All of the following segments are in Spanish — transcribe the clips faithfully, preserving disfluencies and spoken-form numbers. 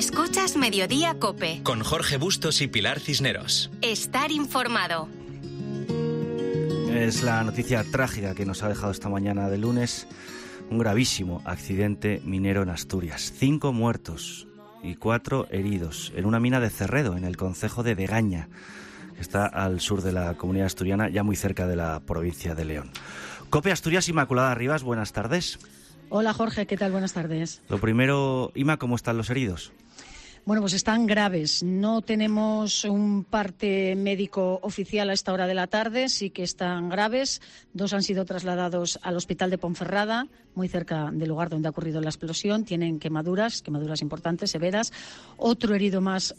Escuchas Mediodía COPE. Con Jorge Bustos y Pilar Cisneros. Estar informado. Es la noticia trágica que nos ha dejado esta mañana de lunes un gravísimo accidente minero en Asturias. Cinco muertos y cuatro heridos en una mina de Cerredo, en el concejo de Degaña, que está al sur de la comunidad asturiana, ya muy cerca de la provincia de León. COPE Asturias, Inmaculada Rivas, buenas tardes. Hola Jorge, ¿qué tal? Buenas tardes. Lo primero, Ima, ¿cómo están los heridos? Bueno, pues están graves. No tenemos un parte médico oficial a esta hora de la tarde, sí que están graves. Dos han sido trasladados al hospital de Ponferrada, muy cerca del lugar donde ha ocurrido la explosión. Tienen quemaduras, quemaduras importantes, severas. Otro herido más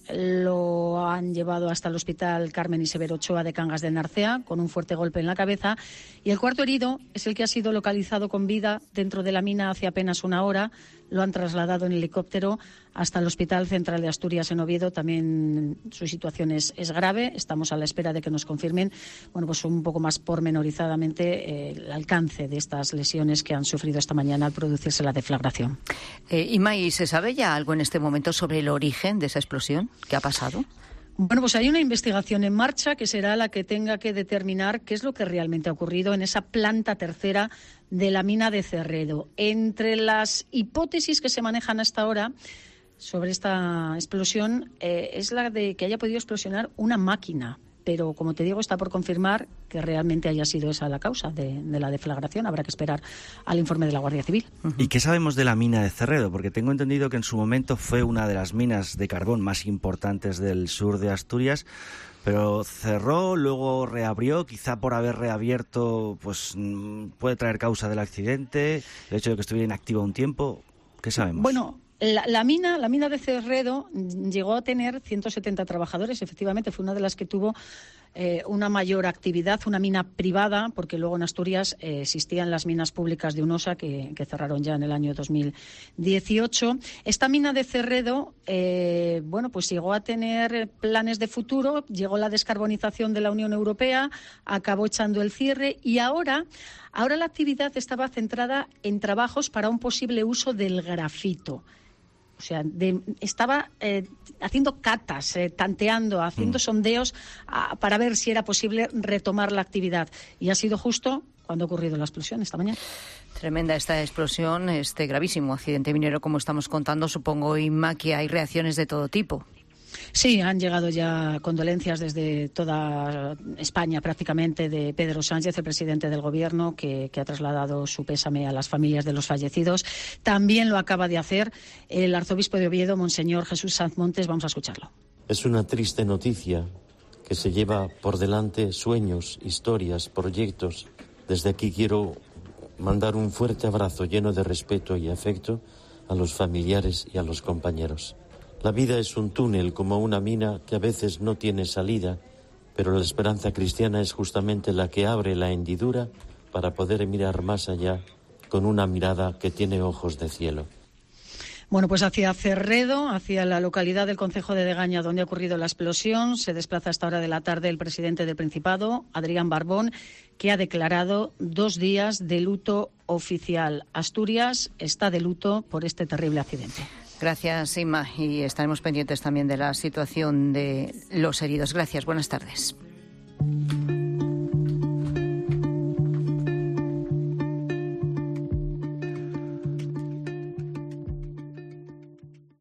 lo han llevado hasta el hospital Carmen y Severo Ochoa de Cangas de Narcea, con un fuerte golpe en la cabeza. Y el cuarto herido es el que ha sido localizado con vida dentro de la mina hace apenas una hora. Lo han trasladado en helicóptero hasta el Hospital Central de Asturias en Oviedo. También su situación es, es grave. Estamos a la espera de que nos confirmen, bueno, pues un poco más pormenorizadamente eh, el alcance de estas lesiones que han sufrido esta mañana al producirse la deflagración. Eh, Ima, ¿y se sabe ya algo en este momento sobre el origen de esa explosión? ¿Qué ha pasado? Bueno, pues hay una investigación en marcha que será la que tenga que determinar qué es lo que realmente ha ocurrido en esa planta tercera de la mina de Cerredo. Entre las hipótesis que se manejan hasta ahora sobre esta explosión eh, es la de que haya podido explosionar una máquina. Pero, como te digo, está por confirmar que realmente haya sido esa la causa de, de la deflagración. Habrá que esperar al informe de la Guardia Civil. ¿Y qué sabemos de la mina de Cerredo? Porque tengo entendido que en su momento fue una de las minas de carbón más importantes del sur de Asturias, pero cerró, luego reabrió, quizá por haber reabierto pues puede traer causa del accidente, el hecho de que estuviera inactiva un tiempo. ¿Qué sabemos? Bueno, La, la mina, la mina de Cerredo llegó a tener ciento setenta trabajadores. Efectivamente, fue una de las que tuvo eh, una mayor actividad, una mina privada, porque luego en Asturias eh, existían las minas públicas de Unosa, que, que cerraron ya en el año dos mil dieciocho. Esta mina de Cerredo, eh, bueno, pues llegó a tener planes de futuro, llegó la descarbonización de la Unión Europea, acabó echando el cierre y ahora... Ahora la actividad estaba centrada en trabajos para un posible uso del grafito. O sea, de, estaba eh, haciendo catas, eh, tanteando, haciendo mm. sondeos a, para ver si era posible retomar la actividad. Y ha sido justo cuando ha ocurrido la explosión esta mañana. Tremenda esta explosión, este gravísimo accidente minero, como estamos contando. Supongo, Inma, que hay reacciones de todo tipo. Sí, han llegado ya condolencias desde toda España prácticamente de Pedro Sánchez, el presidente del Gobierno, que, que ha trasladado su pésame a las familias de los fallecidos. También lo acaba de hacer el arzobispo de Oviedo, Monseñor Jesús Sanz Montes. Vamos a escucharlo. Es una triste noticia que se lleva por delante sueños, historias, proyectos. Desde aquí quiero mandar un fuerte abrazo lleno de respeto y afecto a los familiares y a los compañeros. La vida es un túnel como una mina que a veces no tiene salida, pero la esperanza cristiana es justamente la que abre la hendidura para poder mirar más allá con una mirada que tiene ojos de cielo. Bueno, pues hacia Cerredo, hacia la localidad del concejo de Degaña, donde ha ocurrido la explosión, se desplaza a esta hora de la tarde el presidente del Principado, Adrián Barbón, que ha declarado dos días de luto oficial. Asturias está de luto por este terrible accidente. Gracias, Inma, y estaremos pendientes también de la situación de los heridos. Gracias, buenas tardes.